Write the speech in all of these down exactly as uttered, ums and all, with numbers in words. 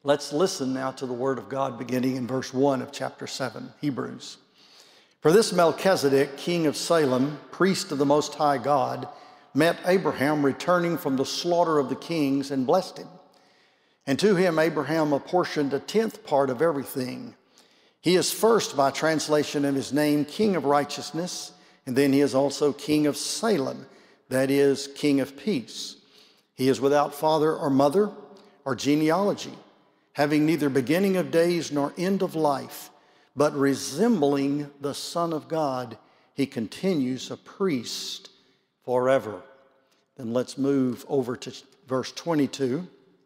Let's listen now to the word of God beginning in verse one of chapter seven, Hebrews. For this Melchizedek, king of Salem, priest of the Most High God, met Abraham returning from the slaughter of the kings and blessed him. And to him Abraham apportioned a tenth part of everything. He is first, by translation of his name, King of Righteousness, and then he is also King of Salem, that is, King of Peace. He is without father or mother or genealogy, having neither beginning of days nor end of life, but resembling the Son of God, he continues a priest forever. Then let's move over to verse twenty-two.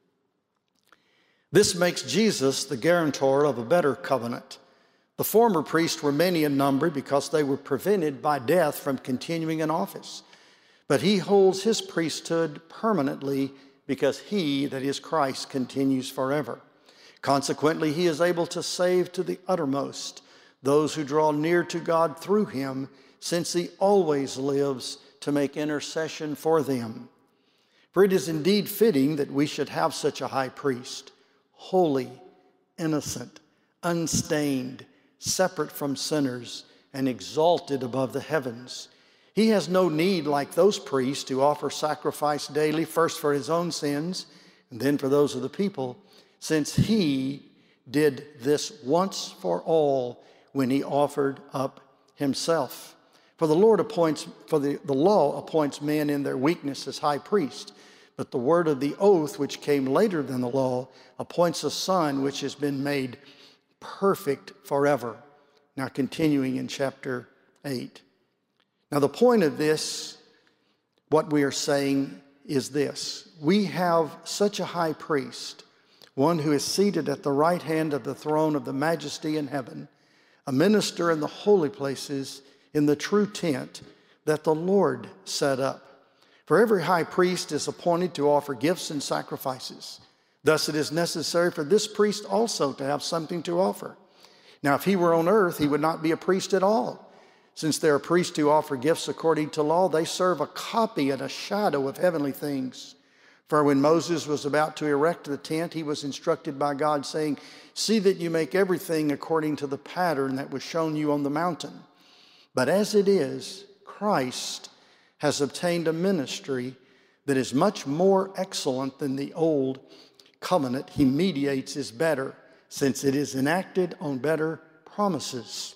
This makes Jesus the guarantor of a better covenant. The former priests were many in number because they were prevented by death from continuing in office. But he holds his priesthood permanently because he, that is Christ, continues forever. Consequently, he is able to save to the uttermost those who draw near to God through him, since he always lives to make intercession for them. For it is indeed fitting that we should have such a high priest, holy, innocent, unstained, separate from sinners, and exalted above the heavens. He has no need, like those priests, to offer sacrifice daily, first for his own sins, and then for those of the people, since he did this once for all when he offered up himself. For the Lord appoints, for the, the law appoints men in their weakness as high priest, but the word of the oath, which came later than the law, appoints a son which has been made perfect forever. Now continuing in chapter eight. Now the point of this, what we are saying is this. We have such a high priest, one who is seated at the right hand of the throne of the majesty in heaven, a minister in the holy places, in the true tent that the Lord set up. For every high priest is appointed to offer gifts and sacrifices. Thus it is necessary for this priest also to have something to offer. Now if he were on earth, he would not be a priest at all. Since there are priests who offer gifts according to law, they serve a copy and a shadow of heavenly things. For when Moses was about to erect the tent, he was instructed by God, saying, "See that you make everything according to the pattern that was shown you on the mountain." But as it is, Christ has obtained a ministry that is much more excellent than the old covenant he mediates is better, since it is enacted on better promises.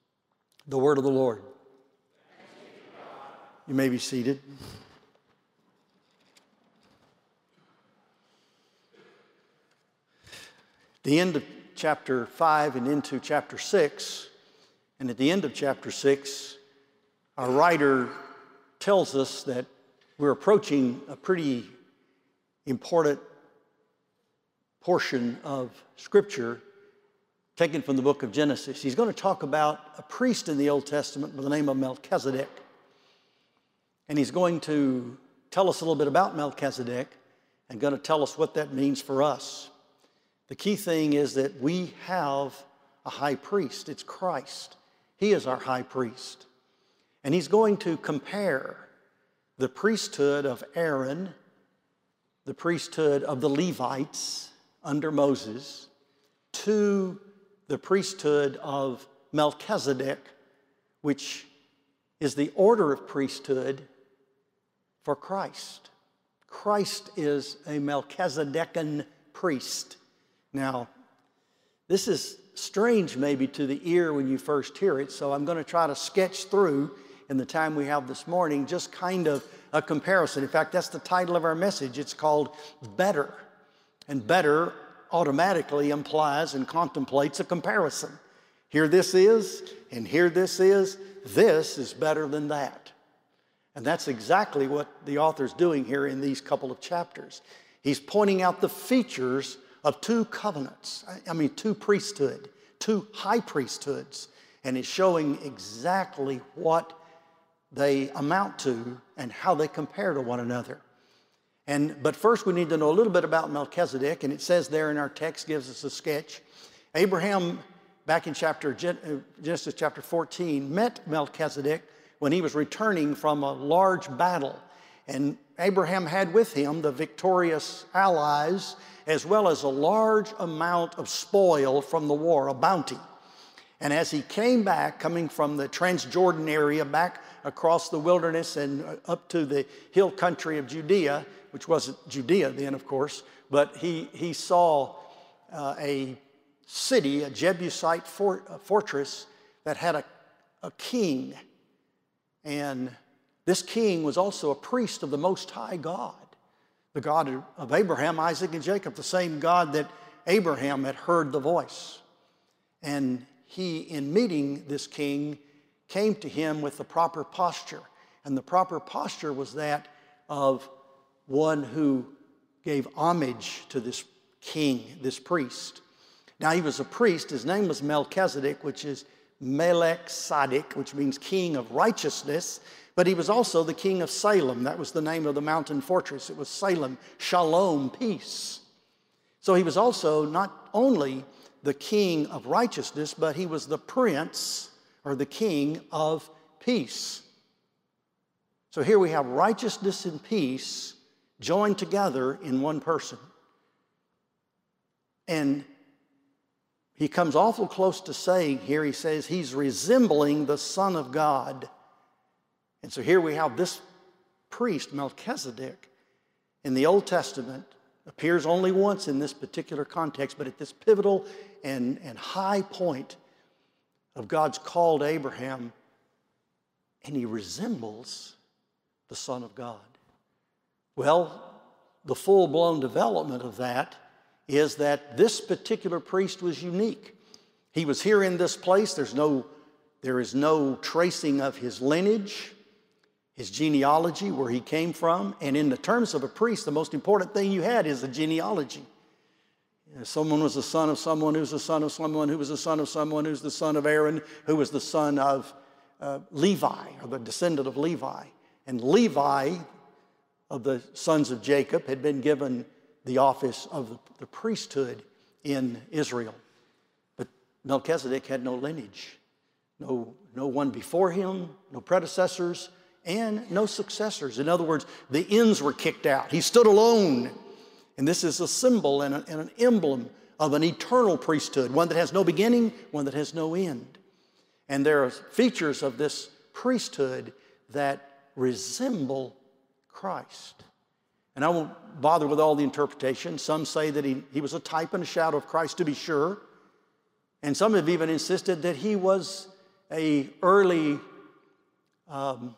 The word of the Lord. You may be seated. The end of chapter five and into chapter six, and at the end of chapter six, our writer tells us that we're approaching a pretty important portion of Scripture taken from the book of Genesis. He's going to talk about a priest in the Old Testament by the name of Melchizedek. And he's going to tell us a little bit about Melchizedek and going to tell us what that means for us. The key thing is that we have a high priest. It's Christ. He is our high priest. And he's going to compare the priesthood of Aaron, the priesthood of the Levites under Moses, to the priesthood of Melchizedek, which is the order of priesthood for Christ. Christ is a Melchizedekan priest. Now, this is strange maybe to the ear when you first hear it, so I'm going to try to sketch through in the time we have this morning just kind of a comparison. In fact, that's the title of our message. It's called Better. And better automatically implies and contemplates a comparison. Here this is, and here this is. This is better than that. And that's exactly what the author's doing here in these couple of chapters. He's pointing out the features of two covenants, I mean two priesthood, two high priesthoods, and he's showing exactly what they amount to and how they compare to one another. And but first we need to know a little bit about Melchizedek, and it says there in our text, gives us a sketch. Abraham, back in chapter Genesis chapter fourteen, met Melchizedek when he was returning from a large battle. And Abraham had with him the victorious allies as well as a large amount of spoil from the war, a bounty. And as he came back, coming from the Transjordan area back across the wilderness and up to the hill country of Judea, which wasn't Judea then, of course, but he, he saw uh, a city, a Jebusite fort, a fortress that had a, a king. And this king was also a priest of the Most High God, the God of Abraham, Isaac, and Jacob, the same God that Abraham had heard the voice. And he, in meeting this king, came to him with the proper posture. And the proper posture was that of one who gave homage to this king, this priest. Now, he was a priest. His name was Melchizedek, which is Melech Tzedek, which means king of righteousness. But he was also the king of Salem. That was the name of the mountain fortress. It was Salem, Shalom, peace. So he was also not only the king of righteousness, but he was the prince or the king of peace. So here we have righteousness and peace joined together in one person. And he comes awful close to saying here, he says he's resembling the Son of God. And so here we have this priest, Melchizedek, in the Old Testament, appears only once in this particular context, but at this pivotal and, and high point of God's call to Abraham, and he resembles the Son of God. Well, the full-blown development of that is that this particular priest was unique. He was here in this place. There's no, there is no tracing of his lineage, his genealogy, where he came from. And in the terms of a priest, the most important thing you had is a genealogy. You know, someone was the son of someone who's the son of someone who was the son of someone who's the son of Aaron, who was the son of uh, Levi, or the descendant of Levi. And Levi, of the sons of Jacob, had been given the office of the, the priesthood in Israel. But Melchizedek had no lineage, no, no one before him, no predecessors, and no successors. In other words, the ends were kicked out. He stood alone. And this is a symbol and, a, and an emblem of an eternal priesthood, one that has no beginning, one that has no end. And there are features of this priesthood that resemble Christ. And I won't bother with all the interpretation. Some say that he, he was a type and a shadow of Christ, to be sure. And some have even insisted that he was an early um,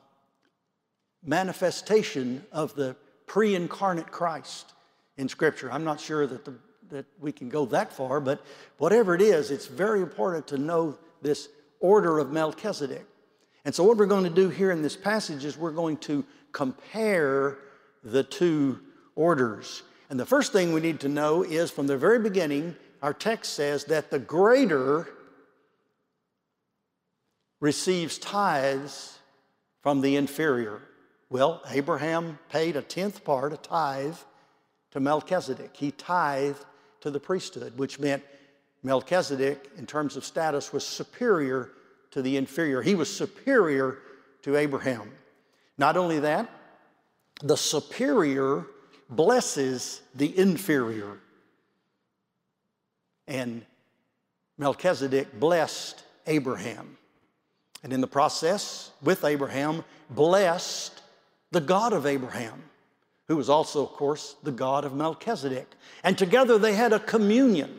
manifestation of the pre-incarnate Christ in Scripture. I'm not sure that, the, that we can go that far, but whatever it is, it's very important to know this order of Melchizedek. And so what we're going to do here in this passage is we're going to compare the two orders. And the first thing we need to know is from the very beginning, our text says that the greater receives tithes from the inferior. Well, Abraham paid a tenth part, a tithe, to Melchizedek. He tithed to the priesthood, which meant Melchizedek, in terms of status, was superior to the inferior. He was superior to Abraham. Not only that, the superior blesses the inferior. And Melchizedek blessed Abraham. And in the process, with Abraham, blessed the God of Abraham, who was also, of course, the God of Melchizedek. And together they had a communion.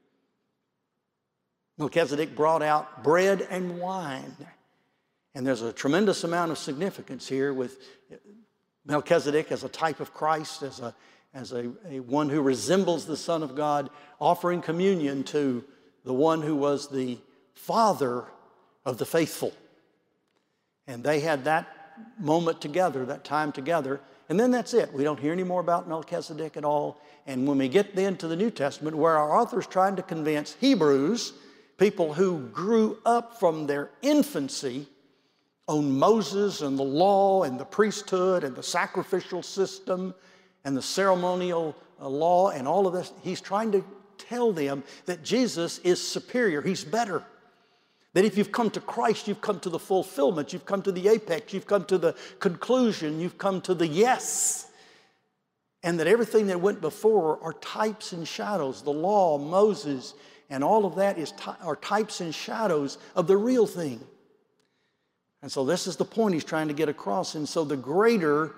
Melchizedek brought out bread and wine. And there's a tremendous amount of significance here with Melchizedek as a type of Christ, as a, as a, a one who resembles the Son of God, offering communion to the one who was the father of the faithful. And they had that moment together, that time together, and then that's it. We don't hear any more about Melchizedek at all. And when we get then to the New Testament, where our author's trying to convince Hebrews, people who grew up from their infancy on Moses and the law and the priesthood and the sacrificial system and the ceremonial law and all of this, he's trying to tell them that Jesus is superior. He's better. That if you've come to Christ, you've come to the fulfillment, you've come to the apex, you've come to the conclusion, you've come to the yes. and that everything that went before are types and shadows. The law, Moses, and all of that is are types and shadows of the real thing. And so this is the point he's trying to get across. And so the greater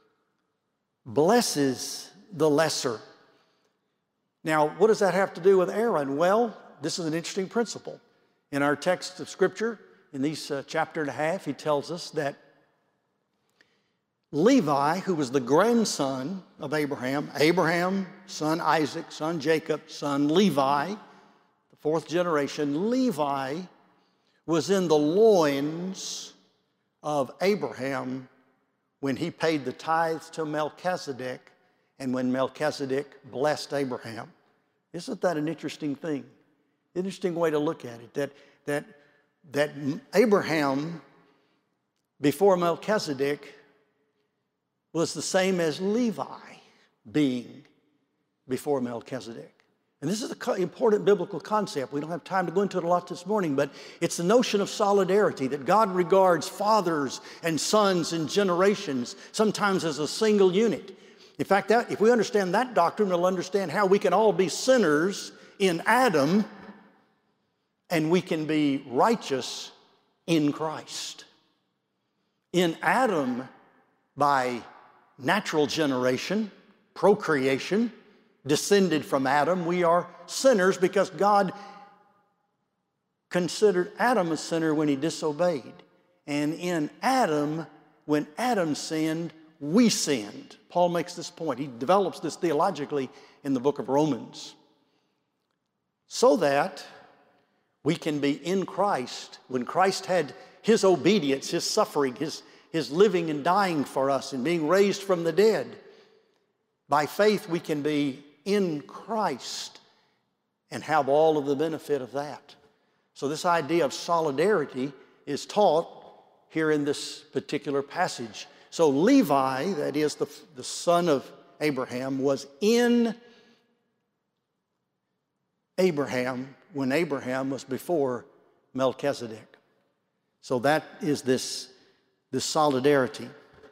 blesses the lesser. Now, what does that have to do with Aaron? Well, this is an interesting principle. In our text of Scripture, in these uh, chapter and a half, he tells us that Levi, who was the grandson of Abraham, Abraham, son Isaac, son Jacob, son Levi, the fourth generation, Levi was in the loins of Abraham when he paid the tithes to Melchizedek and when Melchizedek blessed Abraham. Isn't that an interesting thing? Interesting way to look at it, that, that, that Abraham, before Melchizedek, was the same as Levi being before Melchizedek. And this is an important biblical concept. We don't have time to go into it a lot this morning, but it's the notion of solidarity, that God regards fathers and sons and generations sometimes as a single unit. In fact, that, if we understand that doctrine, we'll understand how we can all be sinners in Adam and we can be righteous in Christ. In Adam, by natural generation, procreation, descended from Adam, we are sinners because God considered Adam a sinner when he disobeyed. And in Adam, when Adam sinned, we sinned. Paul makes this point. He develops this theologically in the book of Romans. So that we can be in Christ. When Christ had his obedience, his suffering, his, his living and dying for us and being raised from the dead, by faith we can be in Christ and have all of the benefit of that. So this idea of solidarity is taught here in this particular passage. So Levi, that is the, the son of Abraham, was in Abraham when Abraham was before Melchizedek. So that is this, this solidarity.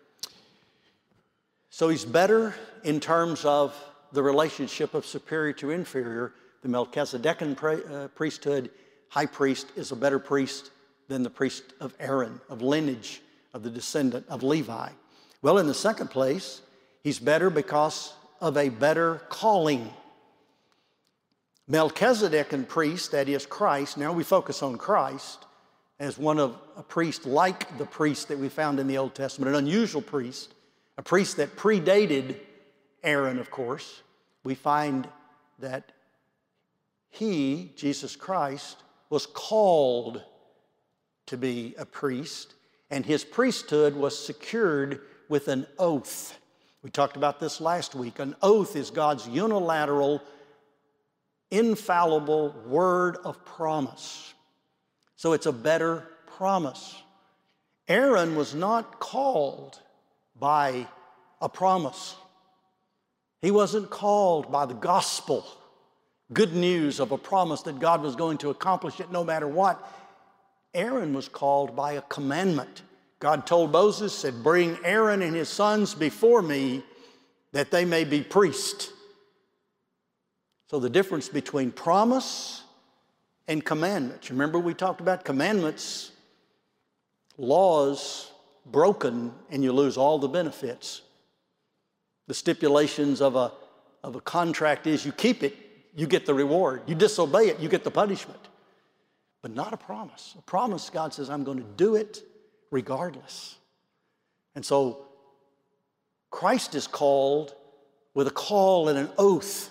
So he's better in terms of the relationship of superior to inferior. The Melchizedekan uh, priesthood, high priest, is a better priest than the priest of Aaron, of lineage of the descendant of Levi. Well, in the second place, he's better because of a better calling. Melchizedekan priest, that is Christ, now we focus on Christ as one of a priest like the priest that we found in the Old Testament, an unusual priest, a priest that predated Aaron, of course. We find that he, Jesus Christ, was called to be a priest, and his priesthood was secured with an oath. We talked about this last week. An oath is God's unilateral, infallible word of promise. So it's a better promise. Aaron was not called by a promise. He wasn't called by the gospel, good news of a promise that God was going to accomplish it no matter what. Aaron was called by a commandment. God told Moses, said, bring Aaron and his sons before me that they may be priests. So the difference between promise and commandments. Remember we talked about commandments, laws broken, and you lose all the benefits. The stipulations of a, of a contract is you keep it, you get the reward. You disobey it, you get the punishment. But not a promise. A promise, God says, I'm going to do it regardless. And so Christ is called with a call and an oath.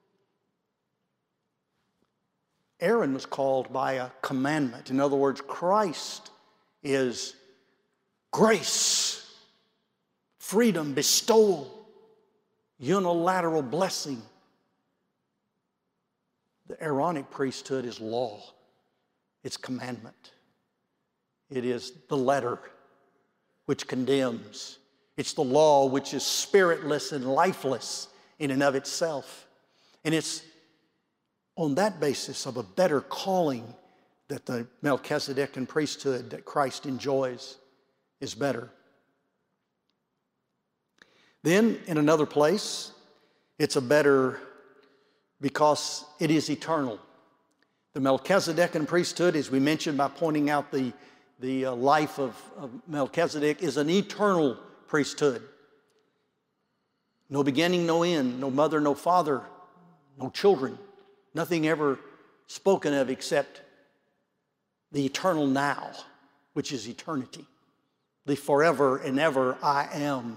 Aaron was called by a commandment. In other words, Christ is grace, freedom, bestowal, unilateral blessing. The Aaronic priesthood is law. It's commandment. It is the letter which condemns. It's the law which is spiritless and lifeless in and of itself. And it's on that basis of a better calling that the Melchizedekan priesthood that Christ enjoys is better. Then in another place, it's a better because it is eternal. The Melchizedekan priesthood, as we mentioned by pointing out the, the uh, life of, of Melchizedek, is an eternal priesthood. No beginning, no end, no mother, no father, no children, nothing ever spoken of except the eternal now, which is eternity. The forever and ever I am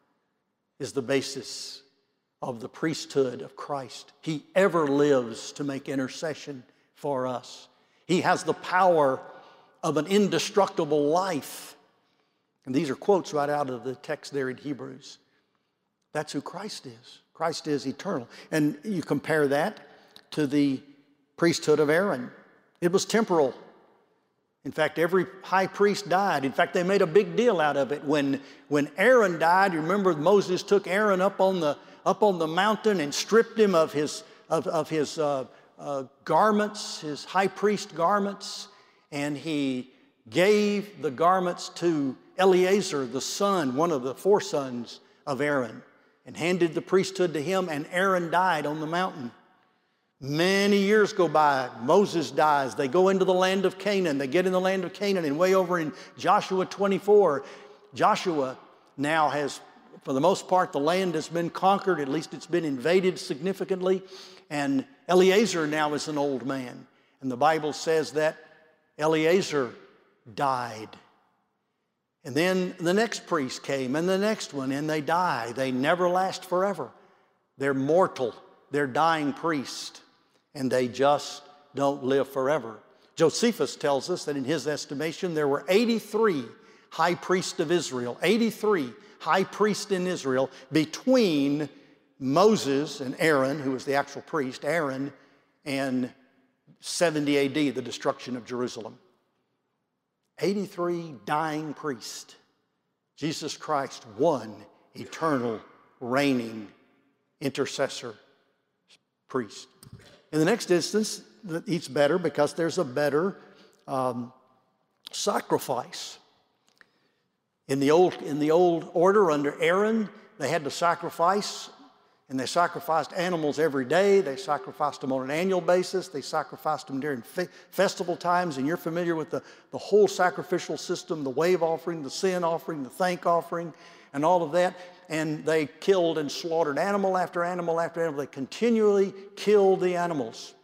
is the basis of the priesthood of Christ. He ever lives to make intercession for us. He has the power of an indestructible life. And these are quotes right out of the text there in Hebrews. That's who Christ is. Christ is eternal. And you compare that to the priesthood of Aaron. It was temporal. In fact, every high priest died. In fact, they made a big deal out of it. When, when Aaron died, you remember Moses took Aaron up on the, up on the mountain and stripped him of his, of, of his uh, uh, garments, his high priest garments, and he gave the garments to Eleazar, the son, one of the four sons of Aaron, and handed the priesthood to him, and Aaron died on the mountain. Many years go by. Moses dies. They go into the land of Canaan. They get in the land of Canaan, and way over in Joshua twenty-four, Joshua now has, for the most part, the land has been conquered. At least it's been invaded significantly. And Eleazar now is an old man. And the Bible says that Eleazar died. And then the next priest came, and the next one, and they die. They never last forever. They're mortal. They're dying priests. And they just don't live forever. Josephus tells us that in his estimation, there were eighty-three high priests of Israel, eighty-three high priests in Israel between Moses and Aaron, who was the actual priest, Aaron, and seventy A D, the destruction of Jerusalem. eighty-three dying priests. Jesus Christ, one eternal, reigning intercessor priest. In the next instance, it's better because there's a better um, sacrifice. In the old, in the old order under Aaron, they had to sacrifice, and they sacrificed animals every day. They sacrificed them on an annual basis. They sacrificed them during fe festival times, and you're familiar with the, the whole sacrificial system, the wave offering, the sin offering, the thank offering, and all of that. And they killed and slaughtered animal after animal after animal. They continually killed the animals.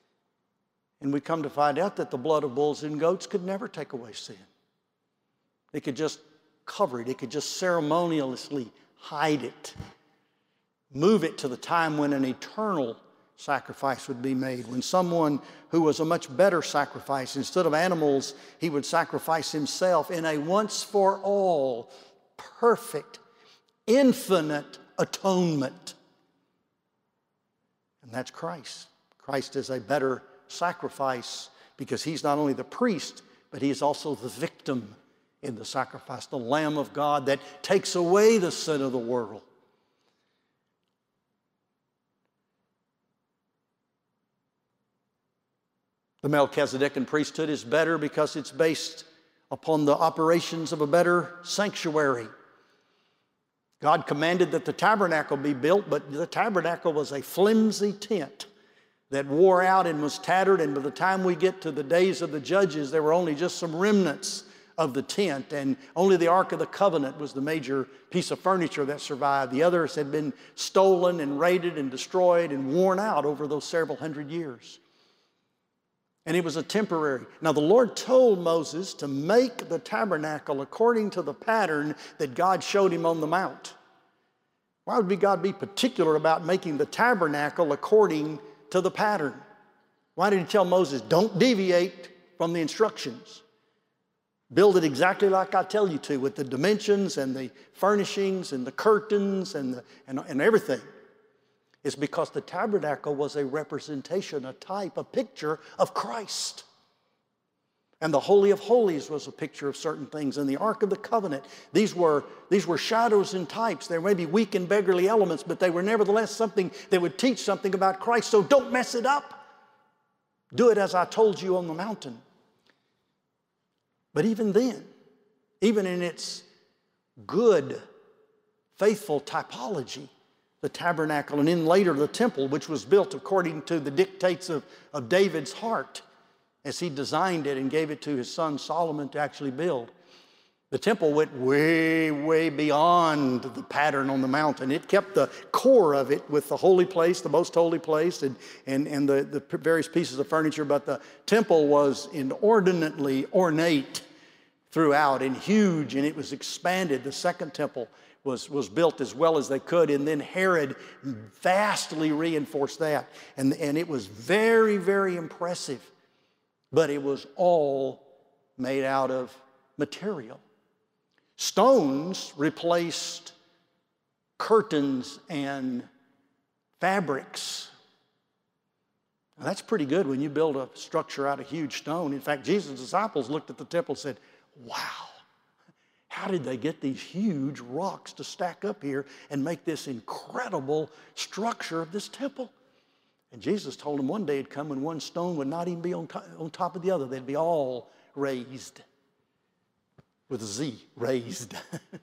And we come to find out that the blood of bulls and goats could never take away sin. They could just cover it. It could just ceremoniously hide it. Move it to the time when an eternal sacrifice would be made, when someone who was a much better sacrifice, instead of animals, he would sacrifice himself in a once-for-all, perfect, infinite atonement. And that's Christ. Christ is a better sacrifice because he's not only the priest, but he's also the victim in the sacrifice, the Lamb of God that takes away the sin of the world. The Melchizedekan priesthood is better because it's based upon the operations of a better sanctuary. God commanded that the tabernacle be built, but the tabernacle was a flimsy tent that wore out and was tattered, and by the time we get to the days of the judges, there were only just some remnants of the tent, and only the Ark of the Covenant was the major piece of furniture that survived. The others had been stolen and raided and destroyed and worn out over those several hundred years. And it was a temporary. Now the Lord told Moses to make the tabernacle according to the pattern that God showed him on the mount. Why would God be particular about making the tabernacle according to the pattern? Why did he tell Moses, don't deviate from the instructions? Build it exactly like I tell you to, with the dimensions and the furnishings and the curtains and, the, and, and everything. It's because the tabernacle was a representation, a type, a picture of Christ. And the Holy of Holies was a picture of certain things. And the Ark of the Covenant, these were, these were shadows and types. There may be weak and beggarly elements, but they were nevertheless something that would teach something about Christ. So don't mess it up. Do it as I told you on the mountain. But even then, even in its good faithful typology, the tabernacle, and then later the temple, which was built according to the dictates of, of David's heart as he designed it and gave it to his son Solomon to actually build. The temple went way, way beyond the pattern on the mountain. It kept the core of it with the holy place, the most holy place, and, and, and the, the various pieces of furniture, but the temple was inordinately ornate throughout and huge, and it was expanded. The second temple was, was built as well as they could, and then Herod vastly reinforced that. And, and it was very, very impressive, but it was all made out of material. Stones replaced curtains and fabrics. Now, that's pretty good when you build a structure out of huge stone. In fact, Jesus' disciples looked at the temple and said, wow, how did they get these huge rocks to stack up here and make this incredible structure of this temple? And Jesus told them one day it'd come when one stone would not even be on top, on top of the other. They'd be all raised. With a Z, raised.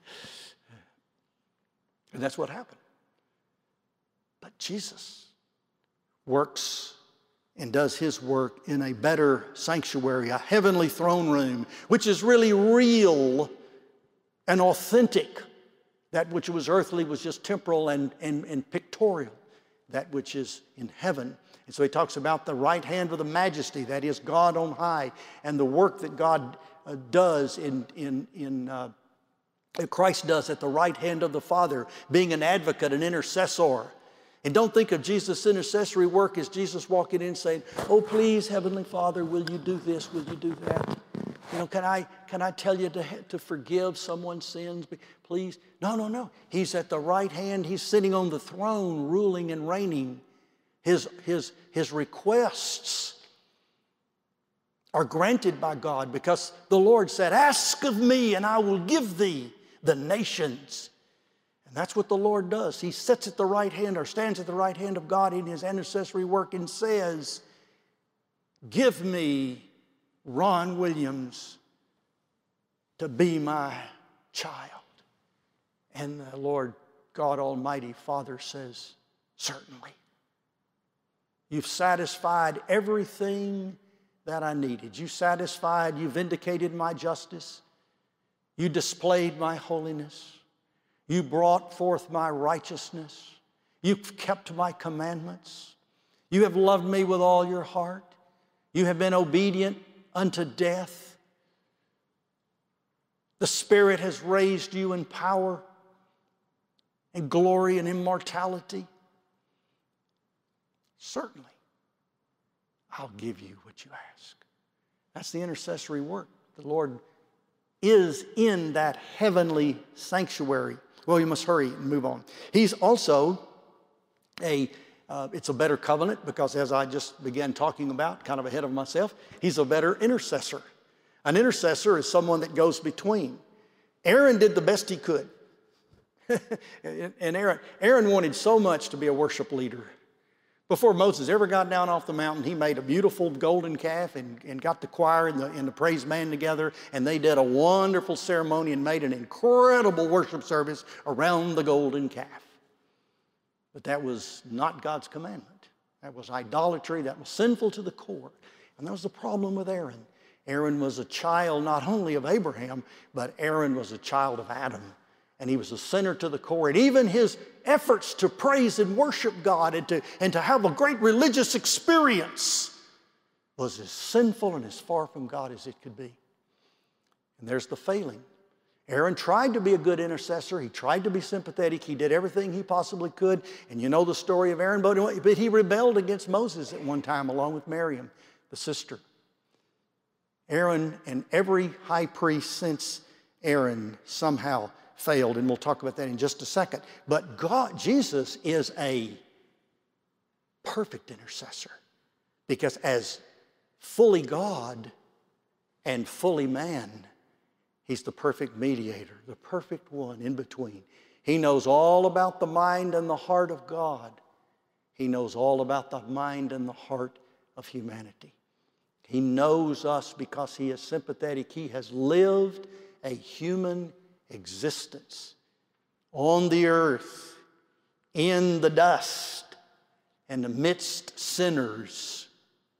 And that's what happened. But Jesus works and does his work in a better sanctuary, a heavenly throne room, which is really real and authentic. That which was earthly was just temporal and, and, and pictorial. That which is in heaven. And so he talks about the right hand of the majesty, that is God on high, and the work that God uh, does in, in, in uh, Christ does at the right hand of the Father, being an advocate, an intercessor. And don't think of Jesus' intercessory work as Jesus walking in saying, oh, please, Heavenly Father, will you do this? Will you do that? You know, can I, can I tell you to, to forgive someone's sins, please? No, no, no. He's at the right hand. He's sitting on the throne, ruling and reigning. His, his, his requests are granted by God because the Lord said, ask of me and I will give thee the nations. And that's what the Lord does. He sits at the right hand or stands at the right hand of God in his intercessory work and says, give me Ron Williams to be my child. And the Lord God Almighty Father says, certainly. You've satisfied everything that I needed. You satisfied, you vindicated my justice. You displayed my holiness. You brought forth my righteousness. You've kept my commandments. You have loved me with all your heart. You have been obedient unto death. The Spirit has raised you in power and glory and immortality. Certainly, I'll give you what you ask. That's the intercessory work. The Lord is in that heavenly sanctuary. Well, you must hurry and move on. He's also a, uh, it's a better covenant because as I just began talking about, kind of ahead of myself, he's a better intercessor. An intercessor is someone that goes between. Aaron did the best he could. and Aaron, Aaron wanted so much to be a worship leader. Before Moses ever got down off the mountain, he made a beautiful golden calf and, and got the choir and the, and the praise band together, and they did a wonderful ceremony and made an incredible worship service around the golden calf. But that was not God's commandment. That was idolatry. That was sinful to the core. And that was the problem with Aaron. Aaron was a child not only of Abraham, but Aaron was a child of Adam. And he was a sinner to the core. And even his efforts to praise and worship God and to, and to have a great religious experience was as sinful and as far from God as it could be. And there's the failing. Aaron tried to be a good intercessor. He tried to be sympathetic. He did everything he possibly could. And you know the story of Aaron, but, but he rebelled against Moses at one time along with Miriam, the sister. Aaron and every high priest since Aaron somehow failed, and we'll talk about that in just a second. But God, Jesus is a perfect intercessor because as fully God and fully man, he's the perfect mediator, the perfect one in between. He knows all about the mind and the heart of God. He knows all about the mind and the heart of humanity. He knows us because he is sympathetic. He has lived a human existence on the earth, in the dust, and amidst sinners.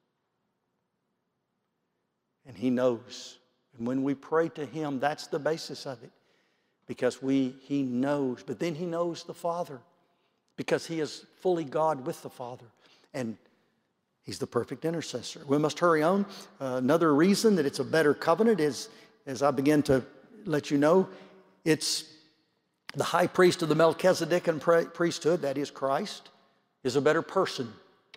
And He knows. And when we pray to Him, that's the basis of it. Because we, He knows. But then He knows the Father. Because He is fully God with the Father. And He's the perfect intercessor. We must hurry on. Uh, another reason that it's a better covenant is, as I begin to let you know, it's the high priest of the Melchizedekan priesthood, that is Christ, is a better person.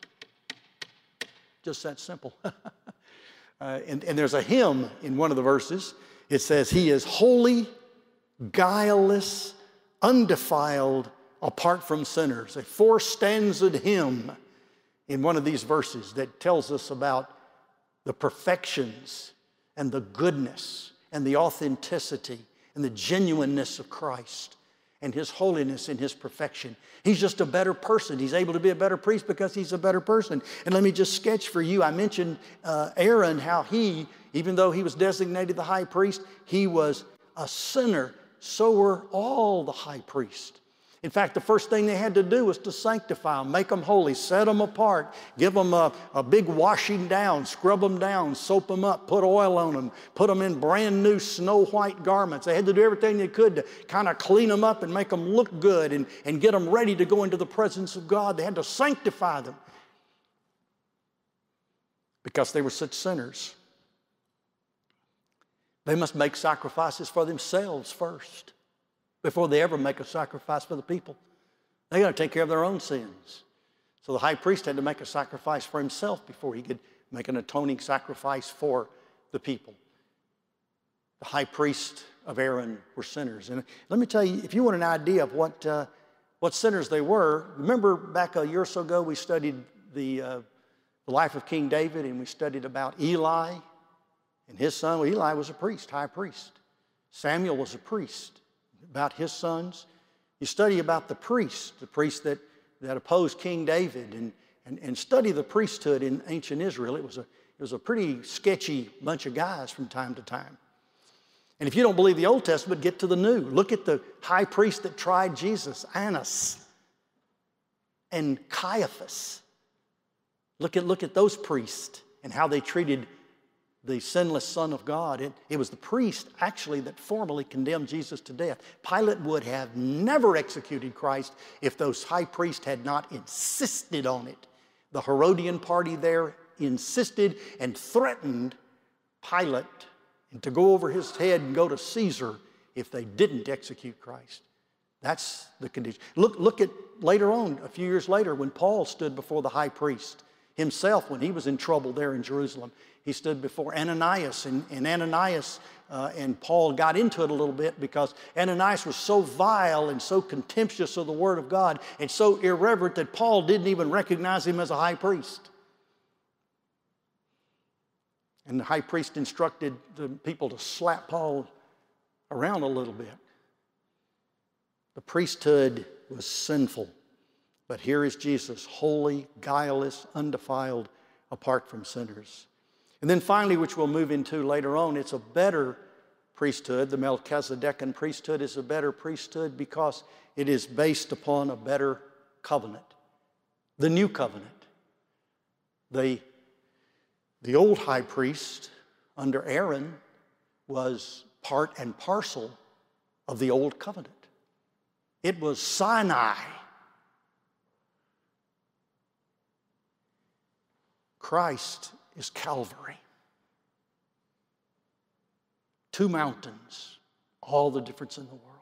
Just that simple. uh, and, and there's a hymn in one of the verses. It says, He is holy, guileless, undefiled, apart from sinners. A four-stanzad hymn in one of these verses that tells us about the perfections and the goodness and the authenticity and the genuineness of Christ and His holiness and His perfection. He's just a better person. He's able to be a better priest because He's a better person. And let me just sketch for you. I mentioned uh, Aaron, how he, even though he was designated the high priest, he was a sinner. So were all the high priests. In fact, the first thing they had to do was to sanctify them, make them holy, set them apart, give them a, a big washing down, scrub them down, soap them up, put oil on them, put them in brand new snow white garments. They had to do everything they could to kind of clean them up and make them look good and, and get them ready to go into the presence of God. They had to sanctify them because they were such sinners. They must make sacrifices for themselves first before they ever make a sacrifice for the people. They got to take care of their own sins. So the high priest had to make a sacrifice for himself before he could make an atoning sacrifice for the people. The high priest of Aaron were sinners. And let me tell you, if you want an idea of what, uh, what sinners they were, remember back a year or so ago we studied the, uh, the life of King David, and we studied about Eli and his son. Well, Eli was a priest, high priest. Samuel was a priest. About his sons. You study about the priests, the priests that, that opposed King David, and, and, and study the priesthood in ancient Israel. It was, a, it was a pretty sketchy bunch of guys from time to time. And if you don't believe the Old Testament, get to the New. Look at the high priest that tried Jesus, Annas and Caiaphas. Look at, look at those priests and how they treated the sinless Son of God. It, it was the priest, actually, that formally condemned Jesus to death. Pilate would have never executed Christ if those high priests had not insisted on it. The Herodian party there insisted and threatened Pilate to go over his head and go to Caesar if they didn't execute Christ. That's the condition. Look, look at later on, a few years later, when Paul stood before the high priest himself, when he was in trouble there in Jerusalem. He stood before Ananias, and, and Ananias uh, and Paul got into it a little bit because Ananias was so vile and so contemptuous of the Word of God and so irreverent that Paul didn't even recognize him as a high priest. And the high priest instructed the people to slap Paul around a little bit. The priesthood was sinful, but here is Jesus, holy, guileless, undefiled, apart from sinners. And then finally, which we'll move into later on, it's a better priesthood. The Melchizedekan priesthood is a better priesthood because it is based upon a better covenant, the new covenant. The, the old high priest under Aaron was part and parcel of the old covenant. It was Sinai. Christ is Calvary. Two mountains, all the difference in the world.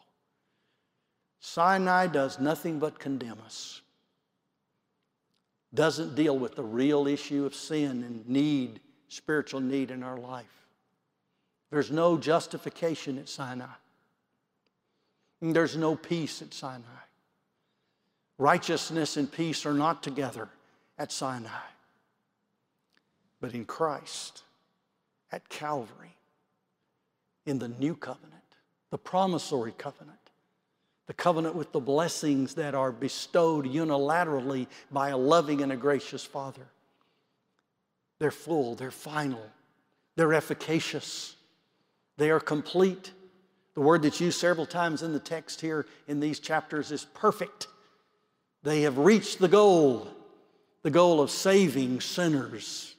Sinai does nothing but condemn us. Doesn't deal with the real issue of sin and need, spiritual need in our life. There's no justification at Sinai. And there's no peace at Sinai. Righteousness and peace are not together at Sinai. But in Christ, at Calvary, in the new covenant, the promissory covenant, the covenant with the blessings that are bestowed unilaterally by a loving and a gracious Father. They're full, they're final, they're efficacious, they are complete, The word that's used several times in the text here in these chapters is perfect. They have reached the goal, the goal of saving sinners.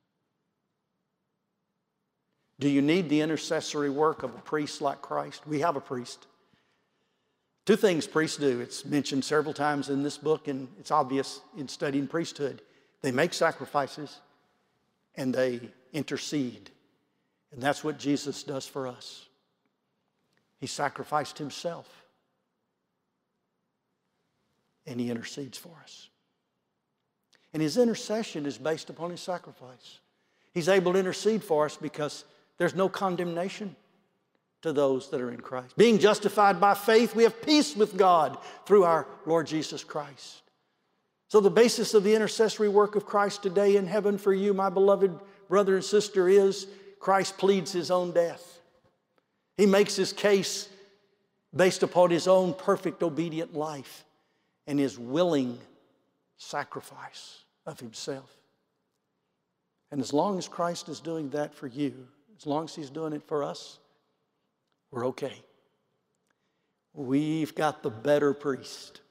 Do you need the intercessory work of a priest like Christ? We have a priest. Two things priests do. It's mentioned several times in this book, and it's obvious in studying priesthood. They make sacrifices and they intercede. And that's what Jesus does for us. He sacrificed himself and he intercedes for us. And his intercession is based upon his sacrifice. He's able to intercede for us because there's no condemnation to those that are in Christ. Being justified by faith, we have peace with God through our Lord Jesus Christ. So the basis of the intercessory work of Christ today in heaven for you, my beloved brother and sister, is Christ pleads his own death. He makes his case based upon his own perfect obedient life and his willing sacrifice of himself. And as long as Christ is doing that for you, as long as he's doing it for us, we're okay. We've got the better priest.